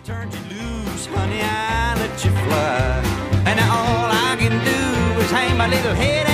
Turned you loose, honey, I let you fly. And all I can do is hang my little head